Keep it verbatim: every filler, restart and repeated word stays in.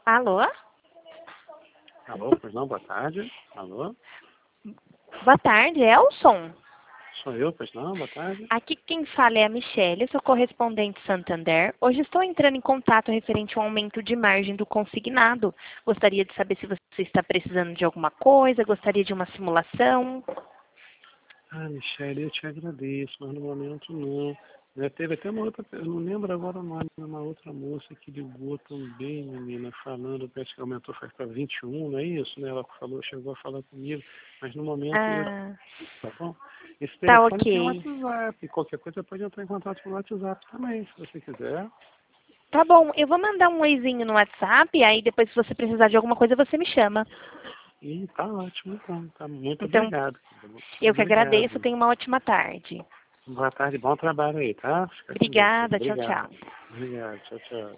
Alô? Alô, pois não, boa tarde. Alô? Boa tarde, Elson. Sou eu, pois não, boa tarde. Aqui quem fala é a Michelle, sou correspondente Santander. Hoje estou entrando em contato referente ao aumento de margem do consignado. Gostaria de saber se você está precisando de alguma coisa, gostaria de uma simulação. Ah, Michele, eu te agradeço, mas no momento não. Já teve até uma outra, eu não lembro agora o nome, uma outra moça que ligou também, menina, falando, parece que aumentou, faz para vinte e um, não é isso, né? Ela falou, chegou a falar comigo, mas no momento eu, Ah, tá bom? Esse tá telefone tem ok. WhatsApp, qualquer coisa pode entrar em contato pelo WhatsApp também, se você quiser. Tá bom, eu vou mandar um oizinho no WhatsApp, aí depois se você precisar de alguma coisa você me chama. E tá ótimo, então, tá muito Então, obrigado. eu que agradeço, Obrigado. tenha uma ótima tarde. Boa tarde, bom trabalho aí, tá? Fica com Deus. Obrigada, tchau, Obrigado. tchau. Obrigado, tchau, tchau.